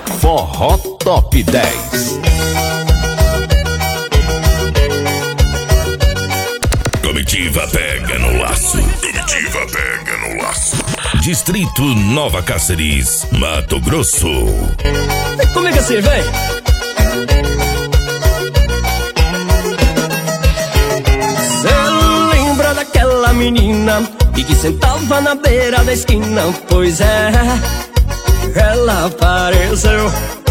Forró Top 10. Comitiva pega no laço. Comitiva pega no laço. Distrito Nova Cáceres, Mato Grosso. Como é que é assim, vem? Cê lembra daquela menina e que sentava na beira da esquina? Pois é, ela apareceu.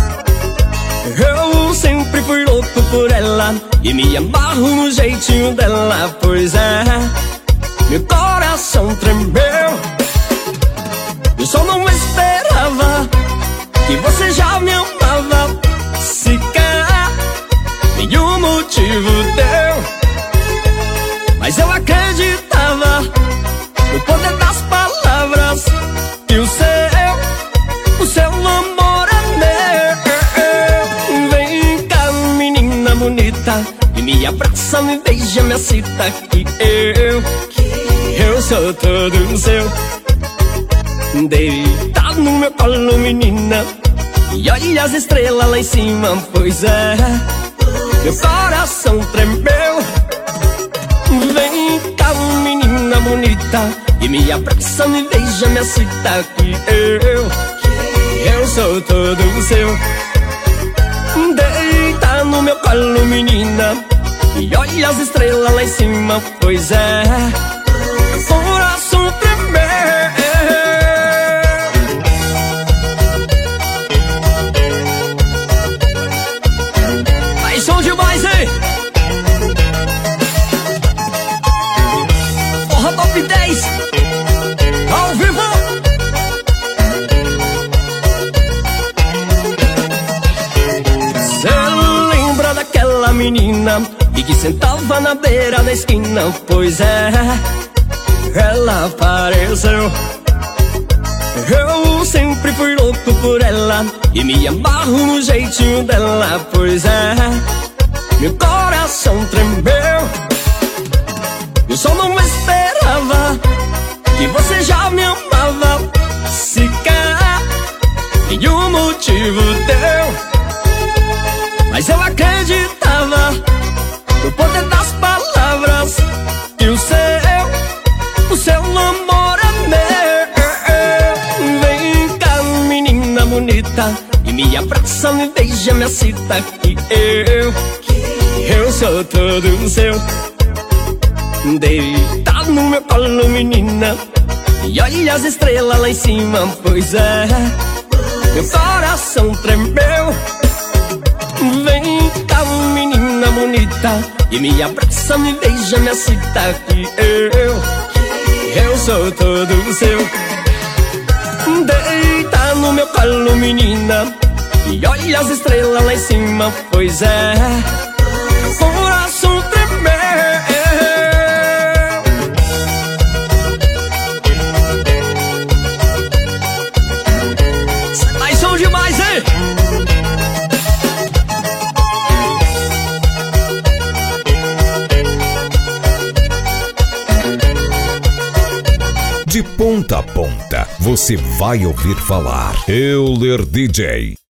Eu sempre fui louco por ela e me amarro no jeitinho dela. Pois é, meu coração tremeu. Eu só não esperava que você já me amava. Sequer nenhum motivo deu, mas eu acreditava no poder das palavras e o seu amor é meu. Vem cá, menina bonita, e me abraça, me beija, me excita, que eu sou todo seu. Deita no meu colo, menina, e olha as estrelas lá em cima. Pois é, meu coração tremeu. Vem cá, menina bonita, e me abraça, me beija, me excita, que eu sou todo seu. Deita no meu colo, menina, e olha as estrelas lá em cima. Pois é, meu coração tremeu. Som demais, hein? Forró Top 10 ao vivo. Cê lembra daquela menina e que sentava na beira da esquina? Pois é, ela apareceu. Eu sempre fui louco por ela e me amarro no jeitinho dela. Pois é, meu coração tremeu. Eu só não esperava que você já me amava. Sequer nenhum motivo deu, mas eu acreditava no poder das palavras e o seu amor é meu. Vem cá, menina bonita, e me abraça, me beija, me excita, que eu sou todo seu. Deita no meu colo, menina, e olha as estrelas lá em cima. Pois é, meu coração tremeu. Vem cá, menina bonita, e me abraça, me beija, me excita, que eu sou todo seu. Deita no meu colo, menina, e olha as estrelas lá em cima. Pois é, meu coração tremeu. Mais som demais, hein? De ponta a ponta, você vai ouvir falar Euler DJ.